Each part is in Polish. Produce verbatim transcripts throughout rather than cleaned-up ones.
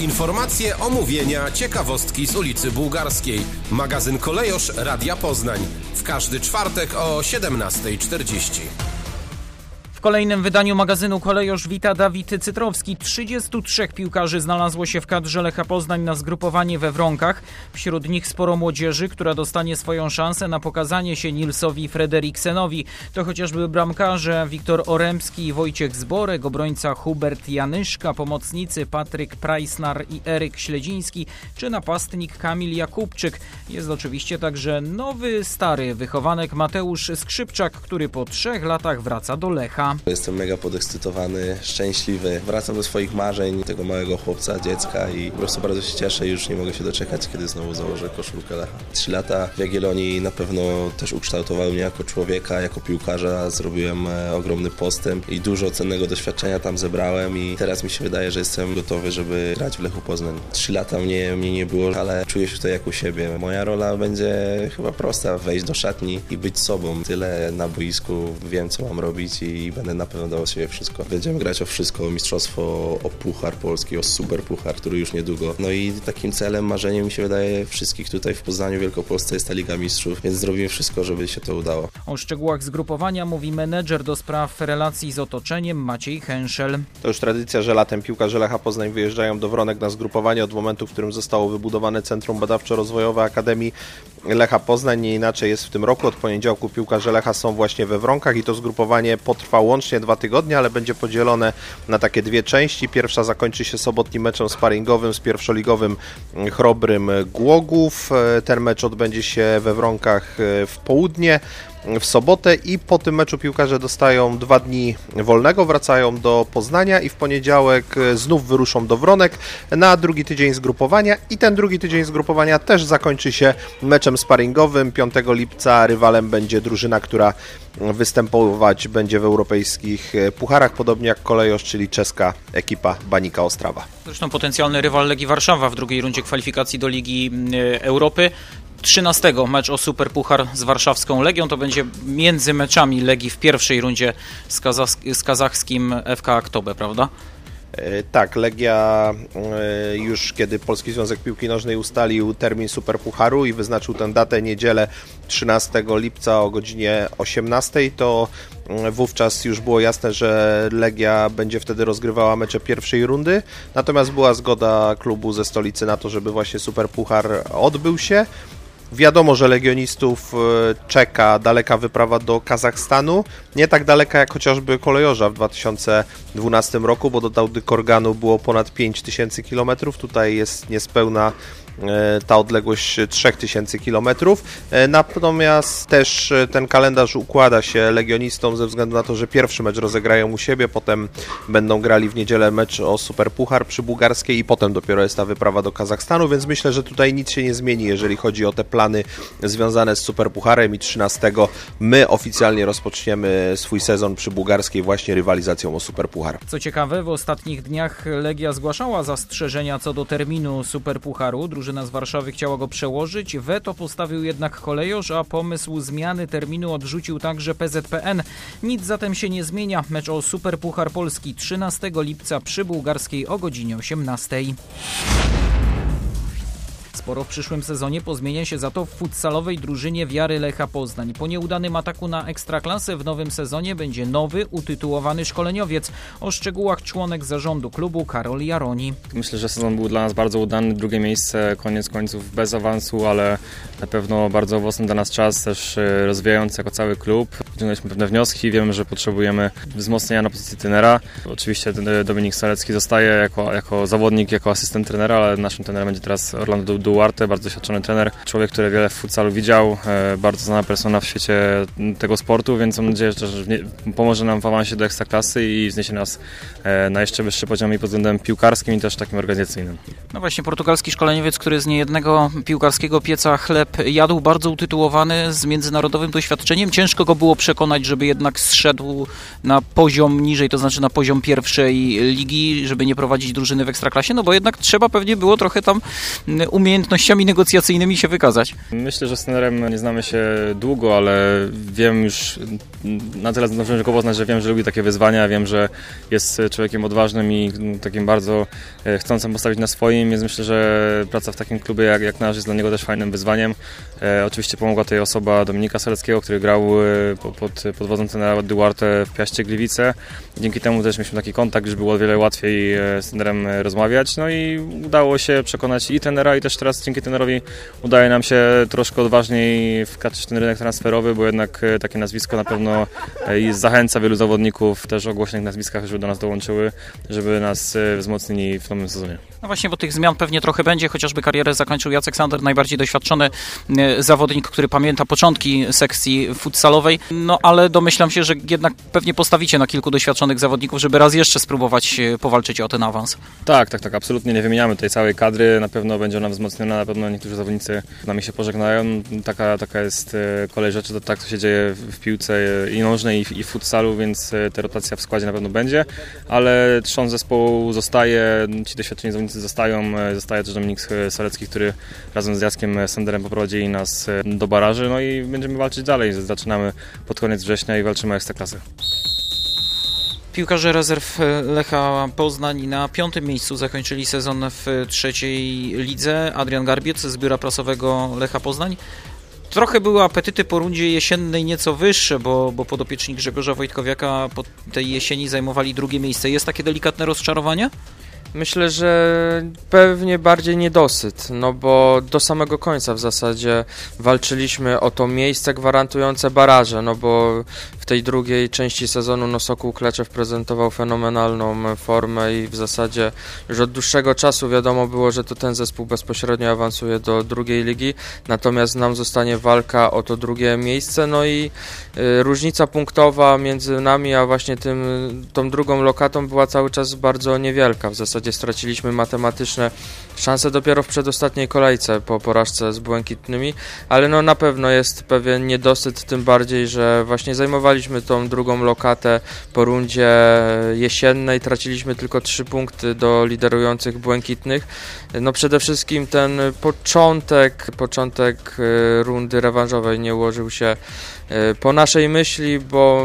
Informacje, omówienia, ciekawostki z ulicy Bułgarskiej. Magazyn Kolejosz Radia Poznań. W każdy czwartek o siedemnasta czterdzieści. W kolejnym wydaniu magazynu Kolejosz wita Dawid Cytrowski. trzydziestu trzech piłkarzy znalazło się w kadrze Lecha Poznań na zgrupowanie we Wronkach. Wśród nich sporo młodzieży, która dostanie swoją szansę na pokazanie się Nilsowi Frederiksenowi. To chociażby bramkarze Wiktor Oremski i Wojciech Zborek, obrońca Hubert Janyszka, pomocnicy Patryk Prajsnar i Eryk Śledziński, czy napastnik Kamil Jakubczyk. Jest oczywiście także nowy, stary wychowanek Mateusz Skrzypczak, który po trzech latach wraca do Lecha. Jestem mega podekscytowany, szczęśliwy. Wracam do swoich marzeń, tego małego chłopca, dziecka i po prostu bardzo się cieszę. Już nie mogę się doczekać, kiedy znowu założę koszulkę Lecha. Trzy lata w Jagiellonii na pewno też ukształtowały mnie jako człowieka, jako piłkarza. Zrobiłem ogromny postęp i dużo cennego doświadczenia tam zebrałem i teraz mi się wydaje, że jestem gotowy, żeby grać w Lechu Poznań. Trzy lata mnie, mnie nie było, ale czuję się tutaj jak u siebie. Moja rola będzie chyba prosta, wejść do szatni i być sobą. Tyle na boisku, wiem co mam robić i będę na pewno dawał siebie wszystko. Będziemy grać o wszystko, o mistrzostwo, o puchar polski, o super puchar, który już niedługo. No i takim celem, marzeniem mi się wydaje wszystkich tutaj w Poznaniu, Wielkopolsce jest ta Liga Mistrzów, więc zrobimy wszystko, żeby się to udało. O szczegółach zgrupowania mówi menedżer do spraw relacji z otoczeniem Maciej Henszel. To już tradycja, że latem piłkarze Lecha Poznań wyjeżdżają do Wronek na zgrupowanie od momentu, w którym zostało wybudowane Centrum Badawczo-Rozwojowe Akademii Lecha Poznań. Nie inaczej jest w tym roku. Od poniedziałku piłkarze Lecha są właśnie we Wronkach i to zgrupowanie potrwa łącznie dwa tygodnie, ale będzie podzielone na takie dwie części. Pierwsza zakończy się sobotnim meczem sparingowym z pierwszoligowym Chrobrym Głogów. Ten mecz odbędzie się we Wronkach w południe, w sobotę i po tym meczu piłkarze dostają dwa dni wolnego, wracają do Poznania i w poniedziałek znów wyruszą do Wronek na drugi tydzień zgrupowania i ten drugi tydzień zgrupowania też zakończy się meczem sparingowym. piątego lipca rywalem będzie drużyna, która występować będzie w europejskich pucharach, podobnie jak Kolejosz, czyli czeska ekipa Banika Ostrawa. Zresztą potencjalny rywal Legii Warszawa w drugiej rundzie kwalifikacji do Ligi Europy. trzynastego mecz o Superpuchar z warszawską Legią. To będzie między meczami Legii w pierwszej rundzie z, kazach- z kazachskim F K Aktobe, prawda? Tak, Legia już kiedy Polski Związek Piłki Nożnej ustalił termin Superpucharu i wyznaczył tę datę niedzielę trzynastego lipca o godzinie osiemnastej, to wówczas już było jasne, że Legia będzie wtedy rozgrywała mecze pierwszej rundy, natomiast była zgoda klubu ze stolicy na to, żeby właśnie Superpuchar odbył się. Wiadomo, że legionistów czeka daleka wyprawa do Kazachstanu, nie tak daleka jak chociażby Kolejorza w dwa tysiące dwunastym roku, bo do Daudy Korganu było ponad pięć tysięcy kilometrów, tutaj jest niespełna ta odległość trzy tysiące kilometrów, natomiast też ten kalendarz układa się legionistom ze względu na to, że pierwszy mecz rozegrają u siebie, potem będą grali w niedzielę mecz o Superpuchar przy Bułgarskiej i potem dopiero jest ta wyprawa do Kazachstanu, więc myślę, że tutaj nic się nie zmieni, jeżeli chodzi o te plany związane z Superpucharem i trzynastego my oficjalnie rozpoczniemy swój sezon przy Bułgarskiej właśnie rywalizacją o Superpuchar. Co ciekawe, w ostatnich dniach Legia zgłaszała zastrzeżenia co do terminu Superpucharu. Drużyna z Warszawy chciała go przełożyć, weto postawił jednak Kolejorz, a pomysł zmiany terminu odrzucił także P Z P N. Nic zatem się nie zmienia. Mecz o Superpuchar Polski trzynastego lipca przy Bułgarskiej o godzinie osiemnastej. Sporo w przyszłym sezonie pozmienia się za to w futsalowej drużynie Wiary Lecha Poznań. Po nieudanym ataku na Ekstraklasę w nowym sezonie będzie nowy, utytułowany szkoleniowiec. O szczegółach członek zarządu klubu Karol Jaroni. Myślę, że sezon był dla nas bardzo udany. Drugie miejsce, koniec końców bez awansu, ale na pewno bardzo owocny dla nas czas, też rozwijający jako cały klub. Wyciągnęliśmy pewne wnioski, wiemy, że potrzebujemy wzmocnienia na pozycji trenera. Oczywiście Dominik Salecki zostaje jako, jako zawodnik, jako asystent trenera, ale naszym trenerem będzie teraz Orlando Duarte, bardzo doświadczony trener, człowiek, który wiele w futsalu widział, bardzo znana persona w świecie tego sportu, więc mam nadzieję, że pomoże nam w awansie do Ekstraklasy i wzniesie nas na jeszcze wyższy poziom i pod względem piłkarskim i też takim organizacyjnym. No właśnie, portugalski szkoleniowiec, który z niejednego piłkarskiego pieca chleb jadł, bardzo utytułowany, z międzynarodowym doświadczeniem. Ciężko go było przekonać przekonać, żeby jednak zszedł na poziom niżej, to znaczy na poziom pierwszej ligi, żeby nie prowadzić drużyny w Ekstraklasie? No bo jednak trzeba pewnie było trochę tam umiejętnościami negocjacyjnymi się wykazać. Myślę, że z trenerem nie znamy się długo, ale wiem już na tyle zdążyłem go poznać, że wiem, że lubi takie wyzwania, wiem, że jest człowiekiem odważnym i takim bardzo chcącym postawić na swoim, więc myślę, że praca w takim klubie jak, jak nasz jest dla niego też fajnym wyzwaniem. E, oczywiście pomogła tej osoba Dominika Soleckiego, który grał pod, pod wodzą trenera Duarte w Piaście Gliwice. Dzięki temu też mieliśmy taki kontakt, że było o wiele łatwiej z trenerem rozmawiać. No i udało się przekonać i trenera, i też teraz dzięki trenerowi udaje nam się troszkę odważniej wkraczać w ten rynek transferowy, bo jednak takie nazwisko na pewno zachęca wielu zawodników też o głośnych nazwiskach, żeby do nas dołączyły, żeby nas wzmocnili w nowym sezonie. No właśnie, bo tych zmian pewnie trochę będzie, chociażby karierę zakończył Jacek Sander, najbardziej doświadczony zawodnik, który pamięta początki sekcji futsalowej, no ale domyślam się, że jednak pewnie postawicie na kilku doświadczonych zawodników, żeby raz jeszcze spróbować powalczyć o ten awans. Tak, tak, tak, absolutnie nie wymieniamy tej całej kadry, na pewno będzie ona wzmocniona, na pewno niektórzy zawodnicy z nami się pożegnają, taka, taka jest kolej rzeczy, to tak to się dzieje w piłce i nożnej i w, i w futsalu, więc ta rotacja w składzie na pewno będzie, ale trzon zespołu zostaje, ci doświadczeni zawodnicy zostają, zostaje też Dominik Solecki, który razem z Jackiem Sanderem poprowadzili nas do baraży, no i będziemy walczyć dalej. Zaczynamy pod koniec września i walczymy o Ekstraklasę. Piłkarze rezerw Lecha Poznań na piątym miejscu zakończyli sezon w trzeciej lidze. Adrian Garbiec z biura prasowego Lecha Poznań. Trochę były apetyty po rundzie jesiennej nieco wyższe, bo, bo podopieczni Grzegorza Wojtkowiaka po tej jesieni zajmowali drugie miejsce. Jest takie delikatne rozczarowanie? Myślę, że pewnie bardziej niedosyt, no bo do samego końca w zasadzie walczyliśmy o to miejsce gwarantujące baraże, no bo w tej drugiej części sezonu no Sokół Kleczew prezentował fenomenalną formę i w zasadzie już od dłuższego czasu wiadomo było, że to ten zespół bezpośrednio awansuje do drugiej ligi, natomiast nam zostanie walka o to drugie miejsce, no i y, różnica punktowa między nami a właśnie tym, tą drugą lokatą była cały czas bardzo niewielka, w zasadzie straciliśmy matematyczne szanse dopiero w przedostatniej kolejce po porażce z Błękitnymi, ale no na pewno jest pewien niedosyt, tym bardziej, że właśnie zajmowaliśmy tą drugą lokatę po rundzie jesiennej, traciliśmy tylko trzy punkty do liderujących Błękitnych. No przede wszystkim ten początek, początek rundy rewanżowej nie ułożył się po naszej myśli, bo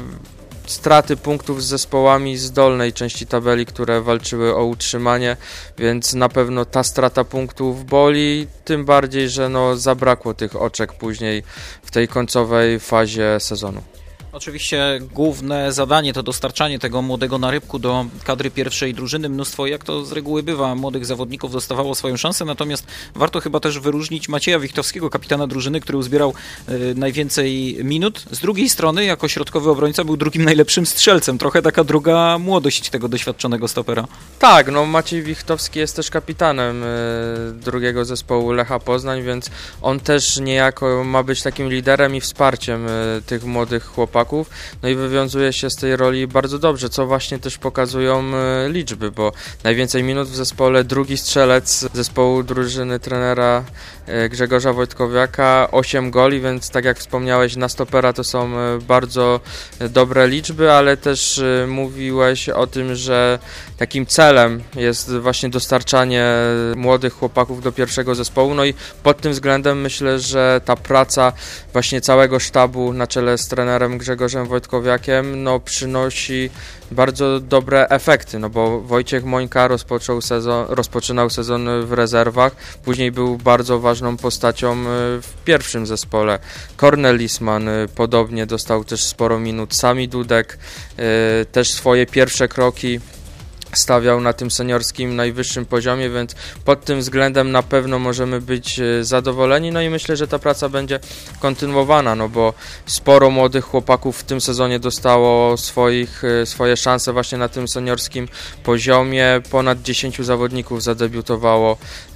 straty punktów z zespołami z dolnej części tabeli, które walczyły o utrzymanie, więc na pewno ta strata punktów boli, tym bardziej, że no zabrakło tych oczek później w tej końcowej fazie sezonu. Oczywiście główne zadanie to dostarczanie tego młodego narybku do kadry pierwszej drużyny. Mnóstwo, jak to z reguły bywa, młodych zawodników dostawało swoją szansę, natomiast warto chyba też wyróżnić Macieja Wichtowskiego, kapitana drużyny, który uzbierał y, najwięcej minut. Z drugiej strony, jako środkowy obrońca był drugim najlepszym strzelcem. Trochę taka druga młodość tego doświadczonego stopera. Tak, no Maciej Wichtowski jest też kapitanem y, drugiego zespołu Lecha Poznań, więc on też niejako ma być takim liderem i wsparciem y, tych młodych chłopaków. No i wywiązuje się z tej roli bardzo dobrze, co właśnie też pokazują liczby, bo najwięcej minut w zespole drugi strzelec zespołu drużyny trenera Grzegorza Wojtkowiaka, osiem goli, więc tak jak wspomniałeś, na stopera to są bardzo dobre liczby, ale też mówiłeś o tym, że takim celem jest właśnie dostarczanie młodych chłopaków do pierwszego zespołu, no i pod tym względem myślę, że ta praca właśnie całego sztabu na czele z trenerem Grzegorzem Wojtkowiakiem no przynosi bardzo dobre efekty, no bo Wojciech Mońka rozpoczął sezon, rozpoczynał sezon w rezerwach, później był bardzo ważną postacią w pierwszym zespole. Kornel Lisman podobnie dostał też sporo minut, Sami Dudek też swoje pierwsze kroki stawiał na tym seniorskim najwyższym poziomie, więc pod tym względem na pewno możemy być zadowoleni, no i myślę, że ta praca będzie kontynuowana, no bo sporo młodych chłopaków w tym sezonie dostało swoich, swoje szanse właśnie na tym seniorskim poziomie, ponad dziesięciu zawodników zadebiutowało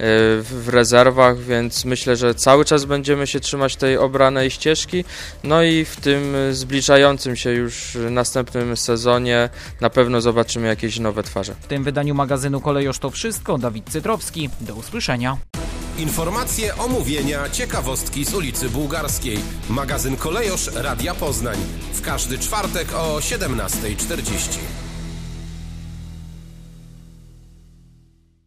w rezerwach, więc myślę, że cały czas będziemy się trzymać tej obranej ścieżki, no i w tym zbliżającym się już następnym sezonie na pewno zobaczymy jakieś nowe twarze. W tym wydaniu magazynu Kolejosz to wszystko. Dawid Cytrowski. Do usłyszenia. Informacje, omówienia, ciekawostki z ulicy Bułgarskiej. Magazyn Kolejosz Radia Poznań. W każdy czwartek o siedemnasta czterdzieści.